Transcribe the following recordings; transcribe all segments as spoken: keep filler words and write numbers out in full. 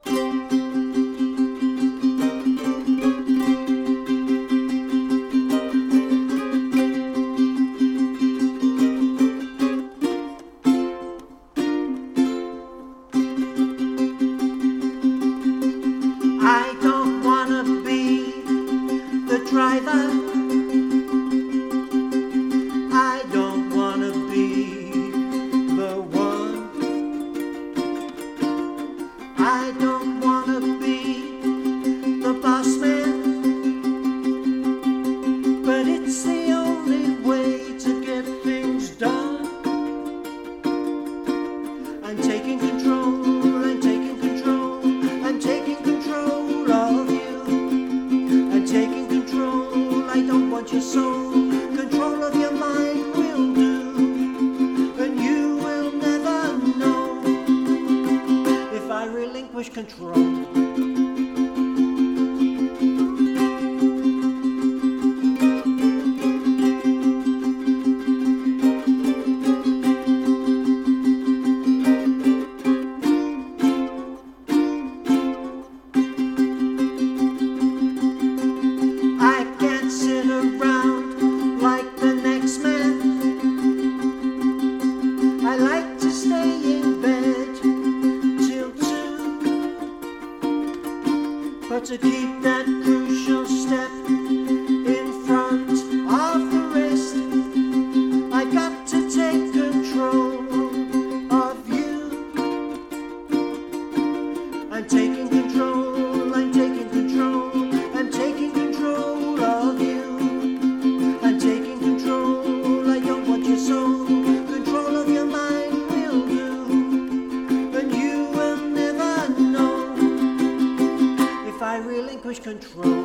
I don't wanna be the driver. I don't wanna be the one. I don't wanna be the boss man. But it's the only way to get things done. I'm taking control, I'm taking control, I'm taking control of you. I'm taking control, I don't want your soul. Control of your mind will do. And you will never know if I relinquish control. I can't sit around like the next man. I like to stay in bed till two. But to keep that crucial step in front of the rest, I got to take control of you. I'm taking control, I'm taking control, I'm taking control of you. I'm taking control, I don't want your soul. Control of your mind will do. And you will never know if I relinquish control.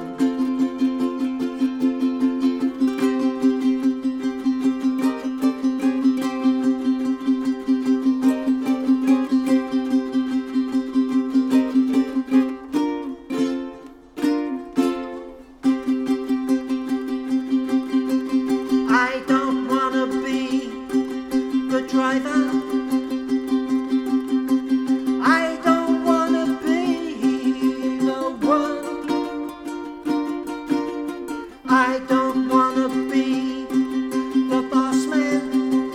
I don't wanna be the driver. I don't wanna be the one. I don't wanna be the boss man.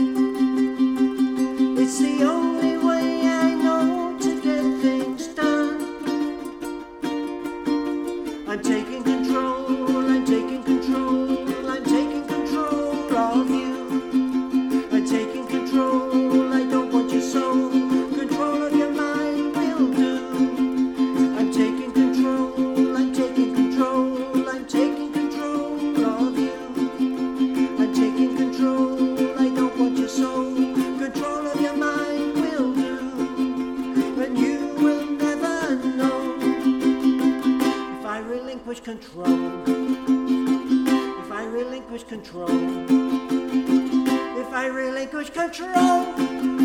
It's the only way I know to get things done. I'm taking control, I'm taking control, I'm taking control of you. I'm taking control, I don't want your soul. Control of your mind will do. I'm taking control, I'm taking control, I'm taking control of you. I'm taking control, I don't want your soul. Control of your mind will do. And you will never know if I relinquish control. If I relinquish control. If I relinquish control.